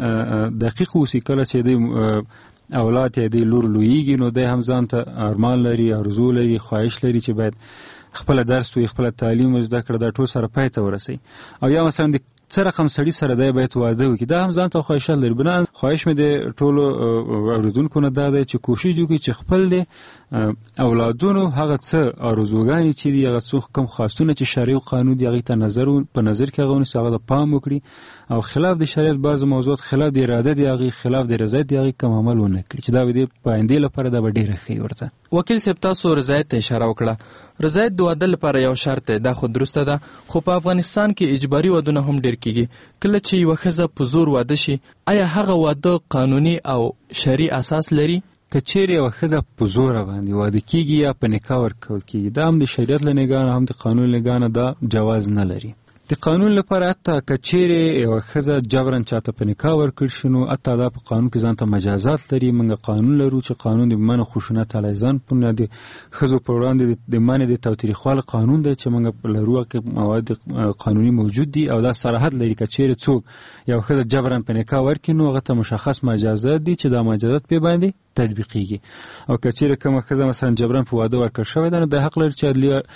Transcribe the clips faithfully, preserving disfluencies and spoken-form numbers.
دقیق اوسي. کله چې دی اولاد یا دی لور لویږي نو دی هم ځان ته ارمان لري، ارزو لري، خواهش لري چې باید خپل درس وي، خپل تعلیم زده کړه، دا ټول سره پای ته ورسوي. او یا مثلا د څه رقم سړي سره دی باید واده وکړي، دا هم ځان ته خواهشات لري. بنا خواهش مې د ټولو اورېدونکو نه دا دی چې کوشش وکړي چې خپل د اولادونو هغه څه ارزوګانې چې دي، هغه څه کوم خاصونه چې شرعي او قانون دي هغې ته نظر په نظر کې هغه ونیسي، هغه ته پام وکړي او خلاف د شریعت بعض موضوعات، خلاف د اراده د هغې، خلاف د رضایت د هغې کوم عمل ونه کړي چې دا به د په آیندې لپاره دا به ډېره ښه ورته. وکیل صاحب تاسو رضایت ته اشاره وکړه. رضایت د واده لپاره یو شرط دی، دا خو درسته ده، خو په افغانستان کې اجباري ودونه هم ډېر کېږي. کله چې یوه ښځه په زور واده شي، آیا هغه واده قانوني او شرعي اساس لري؟ که چیرې یوه ښځه په زوره باندې واده کېږي یا په نکاح ورکول کېږي، دا هم د شریعت له نګاه نه هم د قانون له نګاه نه دا جواز نه لري. د قانون لپاره حتی که چیرې یوه ښځه جبرا چاته په نکاح ورکړل شي نو حتی دا په قانون کې ځان ته مجازات لري. موږ قانون لرو چې قانون د منع خشونت علیه ځان په د ښځو په وړاندې د منع د تاوتریخوالي قانون دی چې موږ لرو، کې مواد قانوني موجود دي او دا صراحت لري که چیرې څوک یو ښځه جبرا په نکاح ورکړي نو هغه ته مشخص مجازات دي چې دا مجازات پې باندې تطبیقیږي. او که چیرې کومه ښځه مثلا جبرا په واده ورکړل شوې ده نو د حق لري چې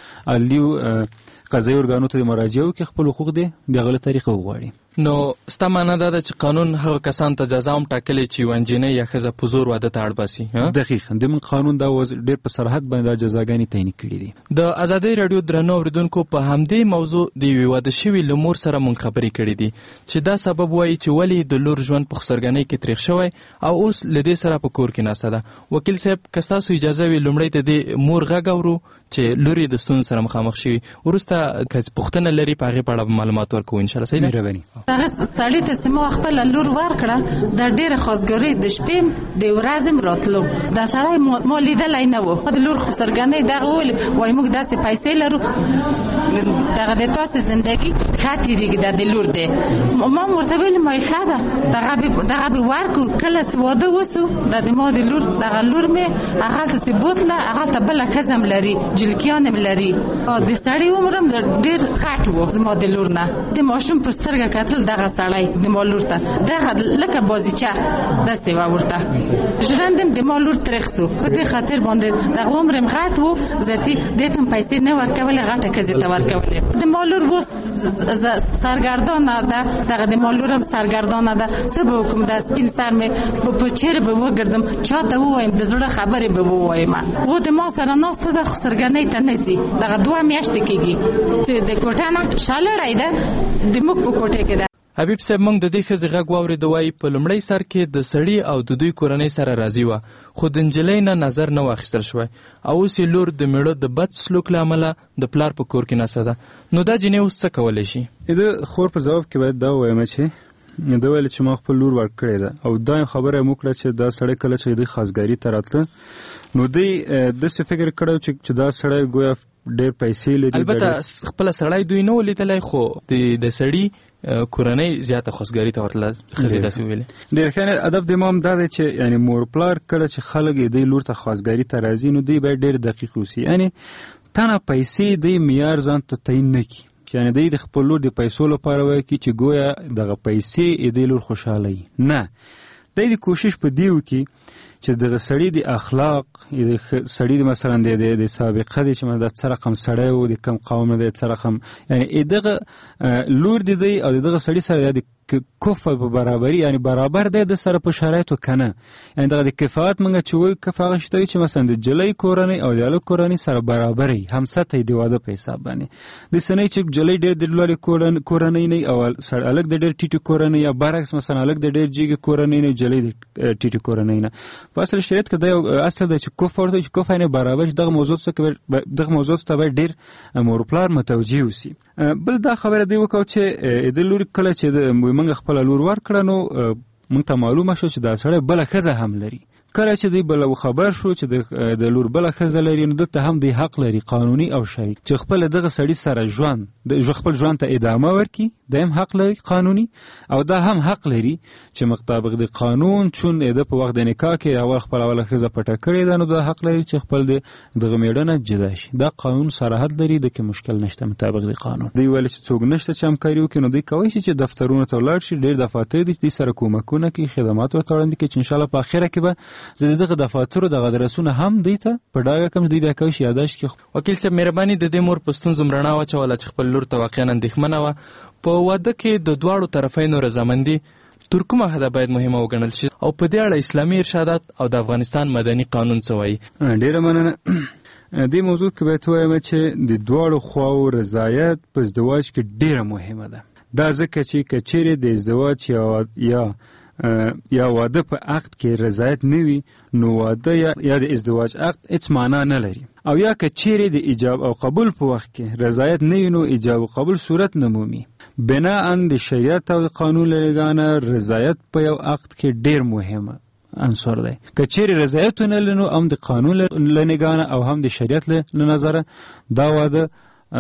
عدلي قضایي ارګانو ته د مراجعه وکړي، خپل حقوق دی د هغه له طریقه وغواړي. نو ستا معنا دا ده چې قانون هغه کسان ته جزا هم ټاکلې چې یوه نجلۍ یا ښځه په زور واده ته اړ باسي. دقیقا زموږ قانون دا ډېر په صراحت باندې دا جزاګانې تعین کړي دي. د ازادۍ راډیو درنو اورېدونکو په همدې موضوع د یوې واده شوي له مور سره موږ خبرې کړې دي چې دا سبب وایي چې ولې د لور ژوند په خسرګنۍ کې تریخ شوی او اوس له دې سره په کور کې ناسته ده. وکیل صاحب که ستاسو اجازه وي لومړی د دې مور غږ اورو چې لور یې د ستونزو سره مخامخ شوي، وروسته که پوښتنه لري په هغې په اړه معلومات ورکوو انشاءالله. صحیح ده؟ مهرباني. سړی ته چې ما خپله لور ورکړه دا ډېره خواستګاري د شپې د ورځې م راتلو، دا سړی ما لیدلی نه و. د لور خسرګنۍ دغه وویل وایي موږ داسې پیسې لرو دغه د تاسې زندګي ښه تېرېږي دا د لور دی. ما ورته ویلې ما یې ښه ده دغه به ورکړو. کله چې واده وسو دا د ما د لور دغه لور مې هغلته چې بوتله هغلته بله ښځه م لري، جلکیان م لري. د سړي عمر م ډېر غټ و زما د لور نه. د ماشوم په سترګه کتل دغه سړی د ما لور ته دغه لکه بازیچه داسې وه ورته ژرندم د ما لور ترېخ سو. په دې خاطر باندې دغه عمر م غټ و، ذاتي دې ته م پیسې نه ورکولې، غټه ښځې ته ورکولې. د ما لور اوس سرګردانه ده، دغه د ما لور هم سرګردانه ده. څه به وکړم د سپین سر مې په چیرې به وګرځم، چا ته ووایم د زړه خبرې به ووایم. و د ما سره ناسته ده، خسرګنۍ ته نه ځي. دغه دوه میاشتې کېږي چې د کوټه نه شالړی ده د موږ په کوټې کې ده. حبیب صاحب موږ د دې ښځې غږ واورېد، وایي په لومړی سر کې د سړي او د دوی کورنۍ سره راضي وه، خو د نجلۍ نه نظر نه واخیستل شوی او اوس یې لور د میړه د بد سلوک له امله د پلار په کور کې ناسته ده. نو دا جینۍ اوس څه کولی شي؟ د خور په ځواب کې باید دا ووایم چې دا ویل چې ما خپل لور ورکړې ده او دا خبره یې وکړه چې دا سړی کله چې د خواستګاري ته راتله نو دوی داسې فکر کړی چې دا سړی ګویا ډېر پیسې لري. البته خپله سړی دوی نه و لیدلی، خو د سړي کورنۍ زیاته خواستګاري ته ورتله، ښځې داسې وویلې. ډېر ښه هدف د ما هم دا دی چې یعنې مور پلار کله چې خلک یې دوی لور ته خواستګاري ته راځي نو دوی باید ډېر دقیق اوسي، یعنې تنه پیسې دوی معیار ځان ته تعین نه کړي، یعنې دوی د خپل لور د پیسو لپاره وایي چې ګویا دغه پیسې یې دوی لور خوشحاله وي. نه، دوی د کوشش په دې وکړي چې دغه سړي د اخلاق د سړي د مثلا د سابقه دی چې دا څه رقم سړی و، د کم قوم دی، څه رقم یعنې دغه لور دی دی او دغه سړي سره د کفه په برابري یعنې برابر دی د سره په شرایطو که نه، یعنې دغه د کفایت موږ چې وایو کف هغه شی ته وایي چې مثلا د جلۍ کورنۍ او د هلک کورنۍ سره برابر وي، همسطه د واده په حساب باندې. داسې نه چې جلۍ ډېر د لوړې کورنۍ نه او هلک د ډېر ټیټې کورنۍ یا برعکس مثلا هلک د ډېر جګې کورنۍ نه جلۍ د ټیټې کورنۍ نه. په اصل شریعت کې دا یو اصل دی چې کف ورته چې کف یعنې برابر شي. دغه موضوع څخه دغه موضوع ته باید ډېر مور پلار متوجه اوسي. بل دا خبره دی وکړو چې د لور کله چې موږ خپله لور ورکړه نو موږ ته معلومه شو چې دا سړی بله ښځه هم لري. کله چې دی بل خبر شو چې د لور بل ښځه لري نو دته هم دی حق لري قانوني او شرعي چې خپل دغه سړي سره ژوند د خپل ژوند ته ادامه ورکړي، دا هم حق لري قانوني، او دا هم حق لري چې مطابق د قانون چون د په وخت د نکاح کې اول خپل اوله ښځه پټه کړې ده نو دا حق لري چې خپل دغه میړنه جدا شي. دا قانون صراحت لري، د کې مشکل نشته مطابق د قانون. دی ویل چې څوک نشته چې همکاري وکړي نو دی کوي چې دفترونو ته ولاړ شي، ډېر دفاتر دي سره کومکونه کوي، خدمات ورته وړاندې کوي چې انشاءالله په اخره کې به زه دغه دفاترو دغه ادرسونه هم دی ته په ډاګه کم دی بیا کوي چې یاداشت کړي. وکیل صاحب مهرباني د دې مور په ستونزو رڼا واچوله چې خپل لور ته واقعا اندېښمنه وه. په واده کې د دواړو طرفینو رضامندي تر کومه حده باید مهمه وګڼل شي او په دې اړه اسلامي ارشادات او د افغانستان مدني قانون څه وایي؟ ډېره مننه. دې موضوع کې باید ووایم چې د دواړو خواو رضایت په ازدواج کې ډېره مهمه ده. دا ځکه چې که چیرې د ازدواج یا یا یا واده په عقد کې رضایت نه وي نو واده یا, یا د ازدواج عقد هیڅ معنا نه لري، او یا که چیرې د ایجاب او قبول په وخت کې رضایت نه وي نو ایجاب او قبول صورت نه مومي. بناءً د شریعت او د قانون له لګانه رضایت په یو عقد کې ډېر مهمه عنصر دی. که چیرې رضایت نه لري نو هم د قانون له لګانه او هم د شریعت له نظره دا واده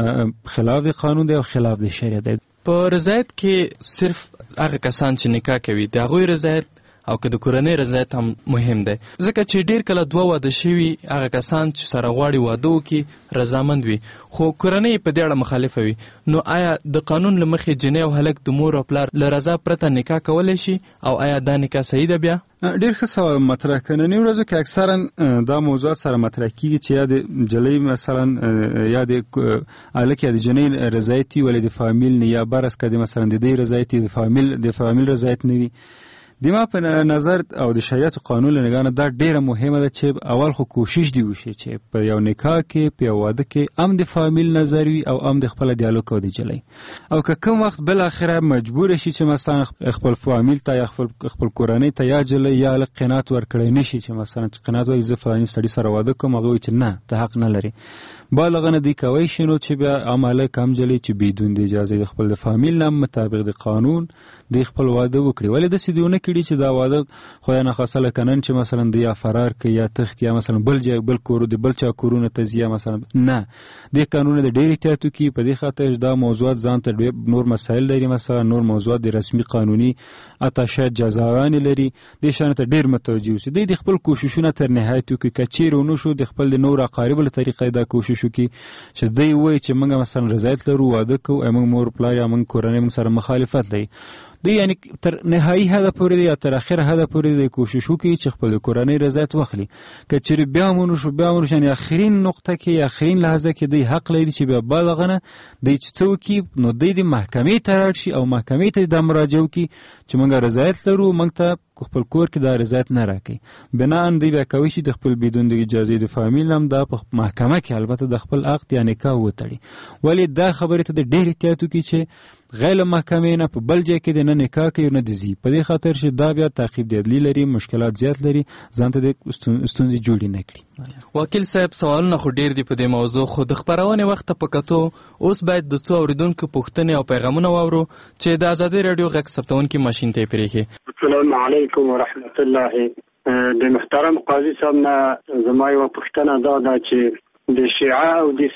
خلاف د قانون دی او خلاف د شریعت دی. په رضایت کې صرف هغه کسان چې نکاح کوي د هغوی رضایت او که د کورنۍ رضایت هم مهم دی، ځکه چې ډیر کله دوه واده شوي هغه کسان چې سره غواړي واده وکړي رضامند وي خو کورنۍ په دې اړه مخالفه وي، نو آیا د قانون له مخې جنۍ او هلک د مور او پلار له رضا پرته نکاح کولی شي او آیا دا نکاح صحیح ده؟ بیا ډېر ښه سوال مطرح کړه. نننۍ ورځو کې اکثرا دا موضوعات سره مطرح کېږي چې یا د نجلۍ مثلا یا د هلک یا د جنۍ رضایت وي ولې د فامیل نه، یا برعکس که د مثلا د دې رضایت د فامیل د فامیل رضایت نه وي. د ما په نظر او د شریعت قانون له نګانه دا ډیره مهمه ده چې اول خو کوشش دی وشي چې په یو نکاح کې په یو واده کې هم د فامیل نظر وي او هم د خپل دیالوګ او د جلۍ، او که کوم وخت بل اخره مجبور شي چې مثلا خپل فامیل ته یا خپل خپل کورنۍ ته یا جلۍ یا له قناعت ورکړي نشي چې مثلا قناعت وایي زه فلاني سړي سره واده کوم، هغه وایي چې نه ته حق نه لري، بالغ نه دی کوي شنو چې بیا عمله کم جلۍ چې بدون د اجازه د خپل فامیل نه مطابق د قانون د خپل واده وکړي. ولې د سیدونه کړي چې دا واده خدای نخواسته لکه نن چې مثلا د یا فرار کوي یا تخت یا مثلا بل ځای بل کور د بل چا کورونه ته ځي مثلا نه، د قانون د ډېر احتیاط وکړي. په دې خاطر دا موضوعات ځان ته نور مسایل لري، مثلا نور موضوعات د رسمي قانوني اتاشات جزاوانې لري، دې شان ته ډېر متوجه اوسي. دوی د خپل کوششونه تر نهایت وکړي، که چیرې ونه شو د خپل د نور اقاربو له طریقې دا کوشش وکړي چې دوی وایي چې موږ مثلا رضایت لرو واده کوو، موږ مور پلار یا موږ کورنۍ موږ سره مخالفت لري. دوی یعنی تر نهایی حد پورې یا تر اخر حد پورې د کوشش وکړي چې خپل کورنۍ رضایت واخلي. که چیرې بیا مونږ شو بیا مونږ یعنی اخرین نقطه کې اخرین لحظه کې دوی حق لري چې بیا بالغ نه دوی چې څه وکړي نو دوی د محکمې ته راځي شي او محکمې ته د مراجعه وکړي چې موږ رضایت لرو، موږ ته خپل کور کې دا رضایت نه راکړي. بناءً دوی بیا کوي چې د خپل بدون د اجازې د فامیل هم دا په محکمه کې البته د خپل عقد یا نکاح وتړي. ولې دا خبرې ته د ډېر احتیاط وکړي چې غیر محکمې نه په بل ځای کې د نه نکاح کوي نه د ځي، په دې خاطر چې دا بیا تعقیب د عدلي لري، مشکلات زیات لري، ځان ته د ستونزې جوړې نه کړي. وکیل صاحب سوالونه خو ډېر دي په دې موضوع، خو د خپرونې وخت په کتو اوس باید د څو اورېدونکو پوښتنې او پیغامونه واورو چې د ازادۍ راډیو غږ ثبتونکي ماشین ته یې پرېښي. السلام علیکم ورحمت الله. د محترم قاضي صاحب نه زما یوه پوښتنه دا ده چې د شیعه او د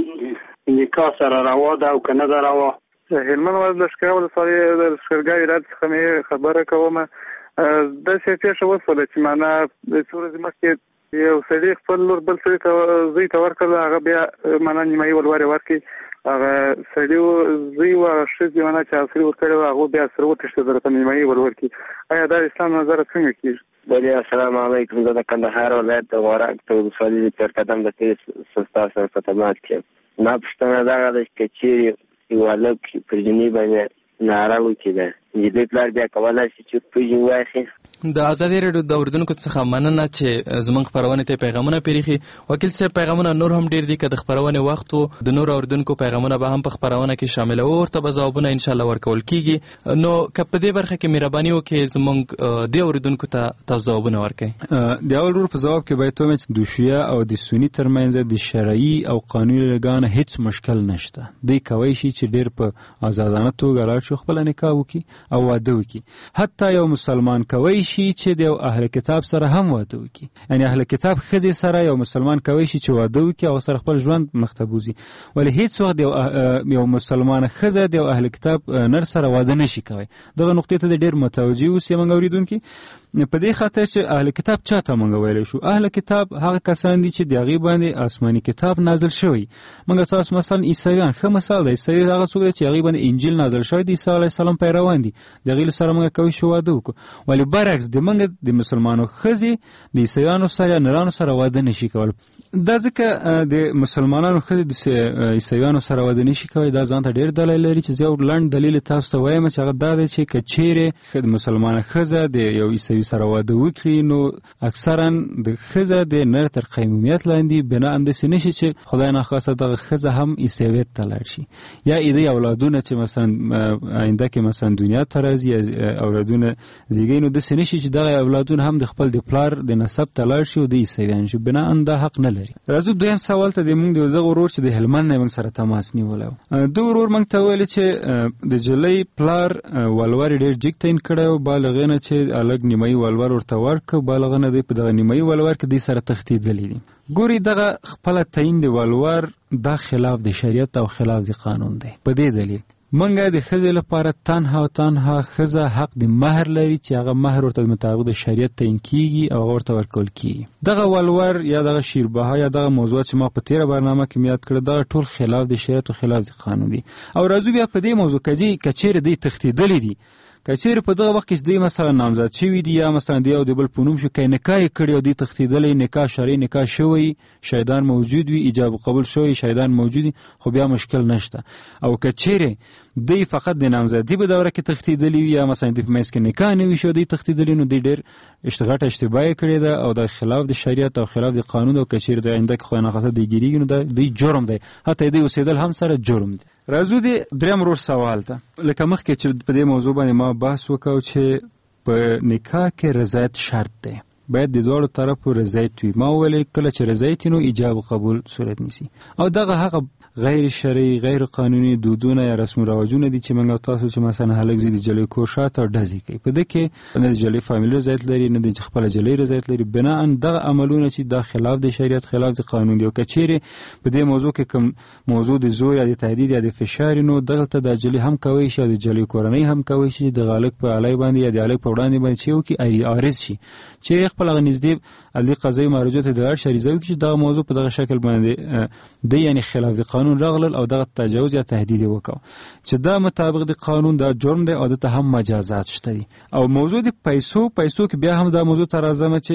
سني نکاح سره روا ده او که نه ده روا؟ هلمند ولایت لښکرګاه ولسوالۍ د لښکرګاه ولایت څخه مې خبره کوم. داسې پېښه وشوله چې معنا د څو ورځې مخکې یو سړي خپل لور بل سړي ته زوی ته ورکړله، هغه بیا معنا نیمایي ولورې ورکړي. هغه سړي زوی و هغه ښځې معنا چې هغه سړي ورکړی و هغه بیا سره وتښتېدل ته نیمایي ول ورکړي. آیا دا اسلام نظره څنګه کېږي؟ بله السلام علیکم. زه د کندهار ولایت د غورک د ولسوالۍ د پیرقدم د تېز ستاسو سره خدمات کوم. ما پوښتنه دغه ده چې که چیرې یو هلک پر جنۍ باندې ناره وکړي ده نجلۍ پلار بیا کولی شي چې په جنۍ واخلي؟ د ازادۍ راډیو د اورېدونکو څخه مننه چې زموږ خپرونې ته پیغامونه پرېښي. وکیل صاحب پیغامونه نور هم ډېر دي، که د خپرونې وخت و د نورو اورېدونکو پیغامونه به هم په خپرونه کې شاملوو، ورته به ځوابونه انشاءالله ورکول کېږي. نو که په دې برخه کې مهرباني وکړئ زموږ دې اورېدونکو ته تاسو ځوابونه ورکړئ. د اول ورور په ځواب کې باید ووایم چې د شیعه او د سني ترمنځ د شرعي او قانوني لګانه هیڅ مشکل نشته. دوی کولی شي چې ډېر په ازادانه توګه لاړ شي شو خپل نکاح وکي او واده وکي. حتی یو مسلمان کوي شي چې د یو اهل کتاب سره هم واده وکي، یعنی اهل کتاب ښځې سره یو مسلمان کوي شي چې واده وکي او سره خپل ژوند مخ ته بوځي، ولې هیڅ وخت یو یو مسلمانه ښځه د یو اهل کتاب نر سره واده نشي کوي. دغه نقطې ته ډېر متوجه اوسئ موږ اورېدونکي. په دې خاطر چې اهل کتاب چاته موږ ویلی شو؟ اهل کتاب هغه کسان دي چې د هغې باندې آسماني کتاب نازل شوی. موږ تاسو مثلا عیسویان ښه مثال دی، عیسوي هغه څوک دی چې هغې باندې انجیل نازل شوی د عیسی علیه السلام پیروان دي، د هغې سره موږ کوی شو واده وکړو. ولې برعکس د موږ د مسلمانو ښځې د عیسویانو سره یا نرانو سره واده نشي کولی. دا ځکه د مسلمانانو ښځې د عیسویانو سره واده نشي کولی. دا ځان ته ډېر دلیل لري چې زه یو لنډ دلیل تاسو ته وایم چې هغه دا دی چې که چیرې مسلمانه ښځه د یو عیسوي سره واده وکړي نو اکثرا د ښځه د نر تر قیمومیت لاندې بنا همداسې نشي چې خدای ناخواسته دغه ښځه هم عیسویت ته لاړ شي، یا ایدې اولادونه چې مثلا آینده کې مثلا دنیا ته راځي اولادونه زیږوي نو داسې نشي چې دغه اولادونه هم د خپل د پلار د نسب ته لاړ شي او د عیسویان شي. بنا ان دا حق نه لري. راځو دویم سوال ته. د موږ د دغه ورور چې د هلمند نه موږ سره تماس نیولی و، دغه ورور موږ ته ویلي چې د جلۍ پلار ولور یې ډېر جګ تعین کړی و، بالغې نه چې هلک نیمایي ولور ورته ورکړ، بالغه نه دی په دغه نیمایي ولور کې دوی سره تښتېدلي دي. ګوري دغه خپله تعین د ولور دا خلاف د شریعت او خلاف د قانون دی. په دې دلیل منګه د ښځې لپاره تنها او تنها ښځه حق د مهر لري چې هغه مهر ورته مطابق د شریعت تعین کیږي او هغه ورته ورکول کیږي. دغه ولور یا دغه شیربها یا دغه موضوعات چې ما په تیره برنامه کې یاد کړه دغه ټول خلاف د شریعت او خلاف د قانون دي. او راځو بیا په دې موضوع کې چې چیرې دوی تښتېدلي دي، که چیرې په دغه وخت کې دوی مثلا نامزد شوي دي یا مثلا د یو د بل په نوم شو که نکاح یې کړی او دوی تښتېدلی، نکاح شرعي نکاح شوی، شهیدان موجود وي، ایجاب قبول شوی، شهیدان موجود وي، خو بیا مشکل نشته. او که چیرې دوی فقط د نامزدي په دوره کې تښتېدلي وي یا مثلا دوی په منځ کې نکاح نه وي شوی دوی تښتېدلي، نو دوی ډېر غټه اشتباه یې کړې ده او د خلاف د شریعت او خلاف د قانون. او که چیرې د آینده کې خدای ناخواسته دوی ګیرېږي نو دا دوی جرم دی، حتی دوی اوسېدل هم سره جرم دی. راځو د درېیم ورور سوال ته. لکه مخکې چې په دې موضوع باندې ما بحث وکړو چې په نکاح کې رضایت شرط دی، باید د دواړو طرفو رضایت وي. ما وویل کله چې رضایت نو ایجاب قبول صورت نیسي. او دغه هغه غیر شرعي غیر قانوني دودونه یا رسم و رواجونه دي چې موږ تاسو چې مثلا هلک زی د جلۍ کور شاته او ډزې کوي، په دې کې نه د جلۍ فامیل رضایت لري نه د خپله جلۍ رضایت لري. بناء دغه عملونه چې دا خلاف د شریعت خلاف د قانون دي. او که چیرې په دې موضوع کې کوم موضوع د زور یا د تهدید یا د فشار نو دغلته د جلۍ هم کوی شي او د جلۍ کورنۍ هم کوی شي د هلک په علی باندې یا د هلک په وړاندې باندې چې وکړي عارض شي چې خپل هغه نږدې عدلي قضایي معرجو ته د اړ شریزه وکړي چې دغه موضوع په دغه شکل باندې دی یعنی خلاف د قانون راغلل او دغه تجاوز یا تهدید وکاو چې دا مطابق د قانون دا جرم دی او د ته هم مجازات شته دي. او موضوع د پیسو پیسو کې بیا هم دا موضوع تر راځم چې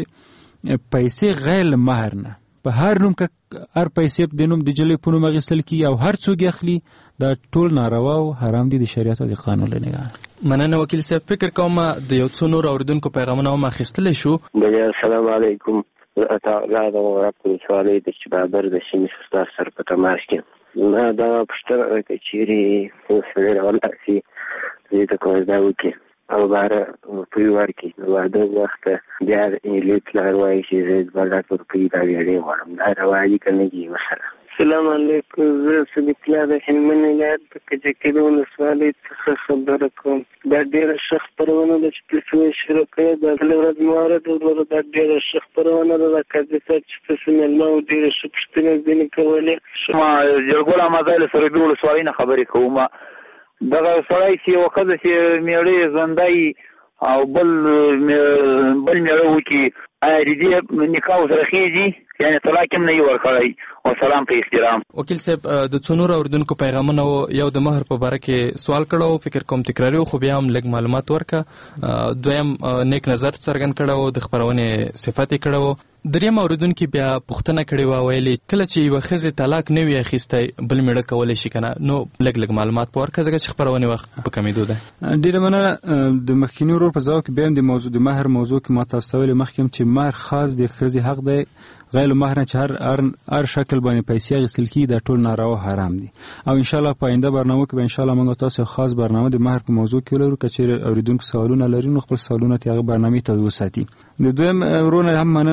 پیسې غیر مهر نه په هر نوم کې هر پیسې د نوم د جلې په نوم اخیستل کیږي او هر څوک اخلي دا ټول ناروا او حرام دي د شریعت او د قانون له نگاه. مننه وکیل صاحب. فکر کوم د یو څو نور اوریدونکو پیغامونه هم اخیستل شو. السلام علیکم. اته دا ورته سوالې د چې بابر د شینې سستار سره په تماس کې نه دا پښتنه کې چیرې سره ولا سي دې ته کوم دا وکي او بار په یوار کې نو دا وخت بیا لیک لارواي چې زید بلد په پیدا ویلې ورم دا راوایي کنه کی مثلا. السلام علیکم. زه صدیق الله د هلمند ولایت کې چې کېدون سوالې څه خبره کوم. دا ډېر شخص پرونه د چې شروع کړي د ورځ موارد ورو د ډېر شخص پرونه د کځه چې څه نه نو ډېر شخص پښتنه دي کولې ما یو مازال سره د سوالینه خبرې کوم. دغه سړی چې وخت چې میړې زندای او بل بل میړه وکي اړیدي نکاح سره خېږي یعنی طلاق هم نه یې ورکړی. او سلام په احترام. وکیل صاحب د څونور اوریدونکو پیغامونه یو د مهر په باره کې سوال کړو، فکر کوم تکراري خو بیا هم لږ معلومات ورکړه. دویم نیک نظر څرګند کړو، د خپرونې صفت یې کړو. دریم اوریدونکي بیا پوښتنه کړې وه، ویلې کله چې یوه ښځې طلاق نه وي اخیستی بل میړه کولی شي که نه، نو لږ لږ معلومات په ورکړه ځکه چې خپرونې وخت په کمېدو ده. ډېره مننه. د مخکیني ورور په ځواب کې بیا هم د موضوع د مهر موضوع کې ما تاسو ته ویلې مخکې چې مهر خاص د ښځې حق دی، غیر مهر نه چې هر هر شکل باندې پیسې اخیستل کېږي دا ټول ناروا حرام دي. او انشاءالله په آینده برنامو کې به انشاءالله موږ تاسو خاص برنامه د مهر په موضوع کې ولرو. که چیرې اورېدونکو سوالونه لري نو خپل سوالونه ترې هغه برنامې ته وساتي. د دویم ورونه هم مننه کوم چې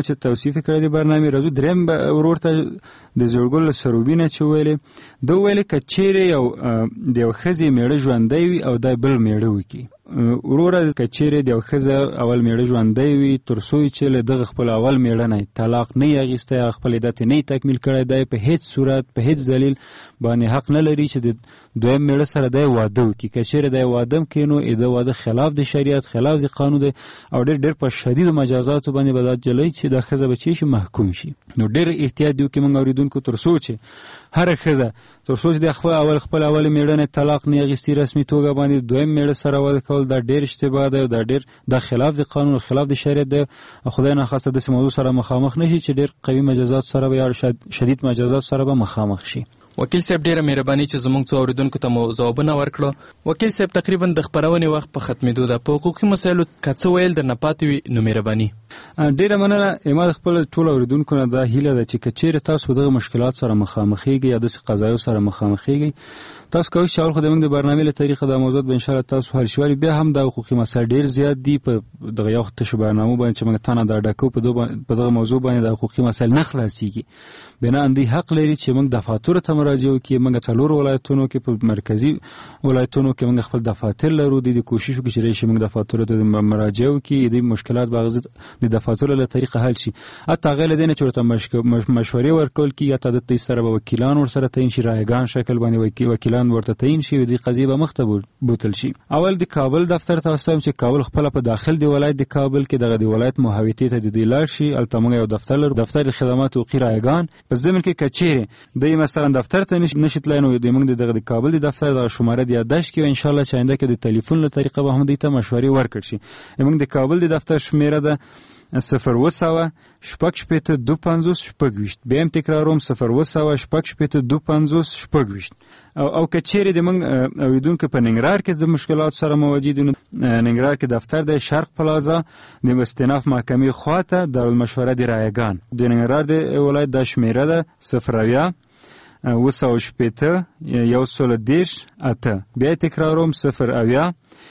چې توصیف کړی دی برنامې راځو دریم ورور ته د زړګل سروبینه چې ویلې دا ویلې که چیرې یو د یو ښځې میړه ژوندی وي او دا بل میړه وکړي وروره که چیرې د یو ښځه اول میړه ژوندی وي تر څو چې له دغه خپل اول میړه نه طلاق نه یې اخیستی هغه خپل عدت یې نه تکمیل کړی دی په هیڅ صورت په هیڅ دلیل باندې حق نه لري چې د دویم میړه سره دی واده وکړي که چیرې دی واده هم کوي نو د واده خلاف د شریعت خلاف د قانون دی او ډېر ډېر په شدیدو مجازاتو باندې به دا جلۍ چې دا ښځه به چې شي محکوم شي نو ډېر احتیاط دی وکړي موږ اورېدونکو تر څو چې هره ښځه تر څو چې د خپل اول خپل اول میړه نه طلاق نه اخیستي رسمي توګه باندې دویم میړه سره واده کول دا ډېر اشتباه دی او دا ډېر د خلاف د قانون او خلاف د شریعت دی خدای ناخواسته داسې موضوع سره مخامخ نشي چې ډېر قوي مجازات سره به یا شدید مجازات سره به مخامخ شي. وکیل صاحب ډیره مهرباني چې زموږ څو اوریدونکو ته مو ځوابونه ورکړو. وکیل صاحب تقریبا د خبرونې وخت په ختمېدو ده په حقوقي مسایلو که څه ویل درنه پاتې وي نو مهرباني. ډیره مننه. ما د خپل ټول اوریدونکو نه دا هیله ده چې که چیرې تاسو دغه مشکلات سره مخامخېږئ یا داسې قضایو سره مخامخېږئ تاسو کوئ چې اول خو زموږ د برنامې له طریقه دا موضوعات به انشاءالله تاسو حل شي ولې بیا هم د حقوقي مسایل ډېر زیات دي په دغه یو تشو برنامو باندې چې موږ تانه دا ډکو په دغه موضوع باندې د حقوقي مسایل نه خلاصېږي بنا دوی حق لري چې موږ دفاترو ته مراجعه وکړو. موږ څلور ولایتونو کې په مرکزي ولایتونو کې موږ خپل دفاتر لرو د کوشش وکړو چې راشي موږ دفاترو ته مراجعه وکړو د مشکلات باغ د دفاترو له طریقه حل شي. حتی غیر دینه چې ورته مشورې ورکول کی یا ته د سره به وکیلان ورسره تعیین شي رایگان شکل باندې وکیلان ورته تعیین شي د قضیه به مخته بوتل شي. اول د کابل دفتر ته واستم چې کابل خپل په داخل دی ولایت د کابل کې دغه د ولایت محوطې ته د لاړ شي البته موږ یو دفتر لرو دفتر خدمات او رایگان په ضمن کې کچېره د مثلا دفتر ته نشیت لاینو د موږ د کابل د دفتر د شماره د یادداشت کې ان شاء الله چې آینده کې د ټلیفون له طریقه به هم د ته مشورې ورکړي شي. موږ د کابل د دفتر شمیره ده صفر وسوه شپږ شپېته دوه پنځوس شپږ ویشت بیا هم تکراروم صفر وسوه شپږ شپېته دوه پنځوس شپږ ویشت او او کچېرې د موږ اوریدونکو په ننګرهار کې د مشکلات سره مواجه دي ننګرهار کې دفتر د شرق پلازا د مستناف محکمې خواته دارالمشوره د رایگان د ننګرهار د ولایت د شمیره ده صفر اویا اوه سوه شپېته یو سل دېرش اته بیا تکراروم صفر اویا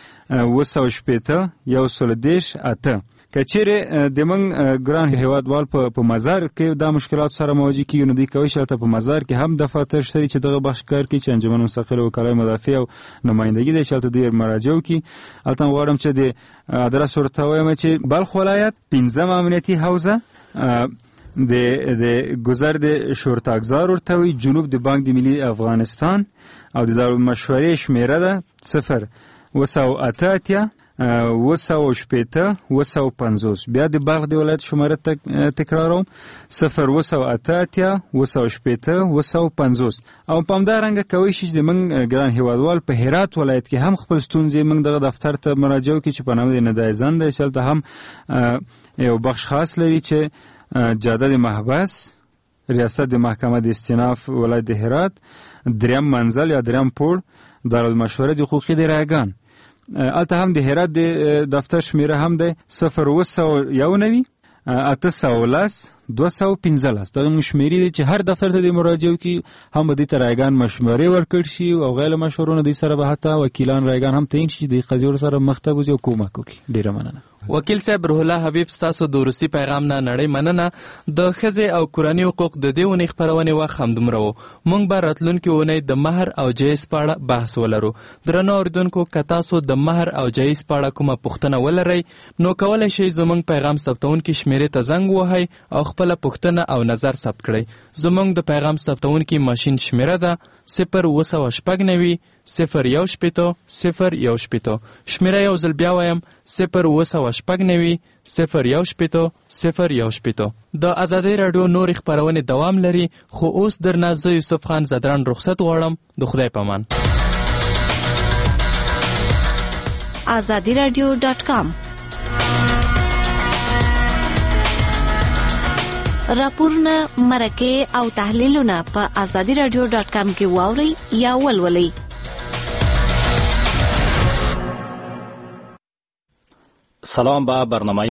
اوه سوه شپېته یو سل دېرش اته. کچېرې د موږ ګران هیوادوال په مزار کې دا مشکلات سره مواجه کیږي نو دوی کولی شي هلته په مزار کې هم دفاتر شته چې دغه بخش کار کوي چې انجمن مستقل وکالای مدافع او نمایندګي دی چې هلته دوی مراجعه وکړي. هلته غواړم چې د ادرس ورته ووایم چې بلخ ولایت پنځم امنیتي حوزه د د گذر د شورتاګزار ورته وي جنوب د بانک د ملي افغانستان او د دارالمشورې شمیره ده صفر اوه سوه اته اتیا اوه سوه شپېته اوه سوه پنځوس بیا د بلخ د ولایت شماره تکراروم صفر اوه سوه اته اتیا اوه سوه شپېته اوه سوه پنځوس او په همدارنګه کولی شي چې د موږ ګران هیوادوال په هرات ولایت کې هم خپل ستونزې موږ دغه دفتر ته مراجعه وکړي چې په نامه د ندای زند دی چې هلته هم یو بخش خاص لري چې جاده د محبس ریاست د محکمه د استیناف ولایت د هرات دریم منزل یا دریم پوړ دارالمشوره د حقوقي د رایگان البته هم د هرات د دفتر شمیره هم ده صفر اوه سوه یو نوي اته سوه لس دوه سوه پنځلس دغه شمیرې دي چې هر دفتر ته د مراجعه وکړي هم به دوی ته رایگان مشورې ورکړي شي او غیر مشورونه دوی سره به حتی وکیلان رایگان هم تعیین شي د قضیې ورسره مخته بوځي او کومک وکړي. ډېره مننه. وکیل صاحب روح الله حبیب ستاسو د وروستي پیغام نه نړۍ مننه. د ښځې او کورني حقوق د دې اونۍ خپرونې وخت همدومره و. موږ به راتلونکې اونۍ د مهر او جهیز په اړه بحث ولرو. درنو اورېدونکو که تاسو د مهر او جهیز په اړه کومه پوښتنه ولرئ نو کولی شئ زموږ پیغام ثبتونکي شمیرې ته زنګ ووهئ او خپله پوښتنه او نظر ثبت کړئ. زموږ د پیغام ثبتونکي ماشین شمیره ده صفر اوه سوه شپږ نوي صفر یو شپېته صفر یو شپېته. شمیره یو ځل بیا وایم صفر اوه سوه شپږ نوي صفر یو شپېته صفر یو شپېته. د ازادۍ راډیو نورې خپرونې دوام لري خو اوس درنه زه یوسف خان زدران رخصت غواړم. د خدای په امان. ازادي راډیو ډاټ کام راپورونه مرکه او تحلیلونه په ازادي راډیو ډاټ کام کې واورئ یا ولولئ. سلام به برنامه